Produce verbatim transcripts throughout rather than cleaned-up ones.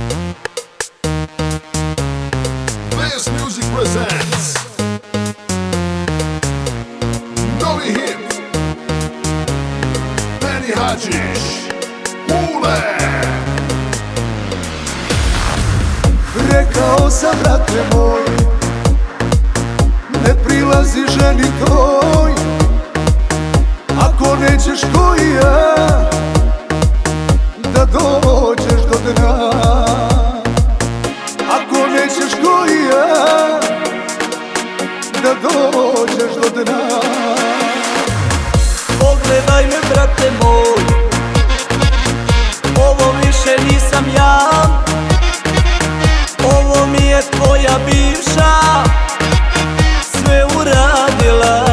This music presents novi hit Benny Hadžić, Ule. Rekao sam, brate moj, ne prilazi ženi toj, ako nećeš ko i ja da dođeš do dna. Ako nećeš ko i ja da dođeš do dna. Pogledaj me, brate moj, ovo više nisam ja, ovo mi je tvoja bivša sve uradila.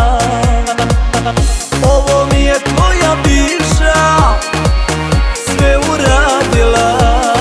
Ovo mi je tvoja bivša sve uradila.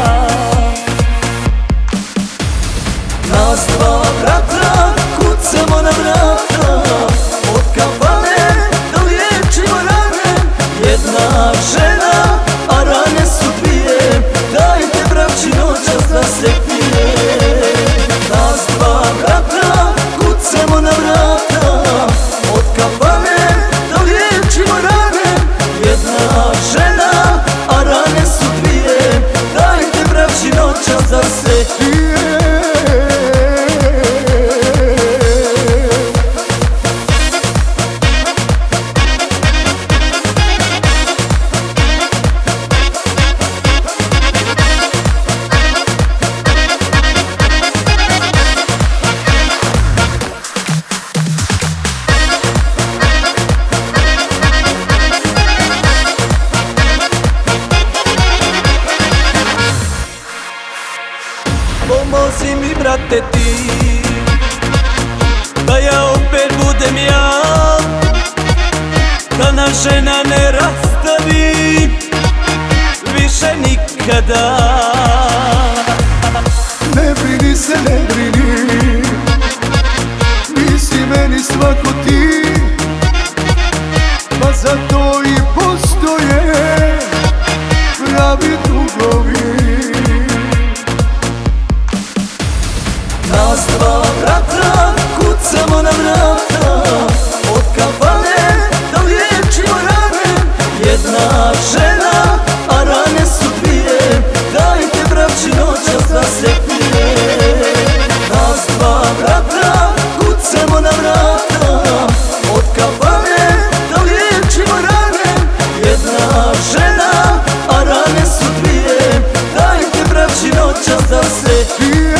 Nas dva brata kucamo na vrata, od kafane do liječimo rane. Jedna žena, a rane su dvije, dajte braći noćas da se pije. Nas dva brata kucamo na vrata, od kafane do liječimo rane. Jedna žena, a rane su dvije, dajte braći noćas da se pije. Pomozi mi, brate, ti, da ja opet budem ja, da nas žena ne rastavi više nikada. Ne brini se, ne brini, nisi meni svako ti, pa zato i postoje pravi drugovi. Nas dva brata kucamo na vrata, od kafane do liječimo rane. Jedna žena, a rane su dvije, dajte braći noćas da se pije. Nas dva brata kucamo na vrata, od kafane do liječimo rane. Jedna žena, a rane su dvije, dajte braći noćas da se pije.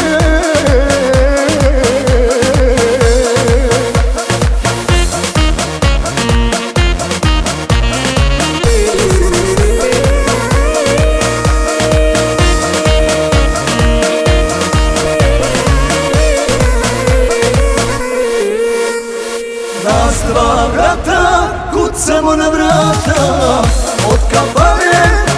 Nas dva brata kucamo na vrata, od kafane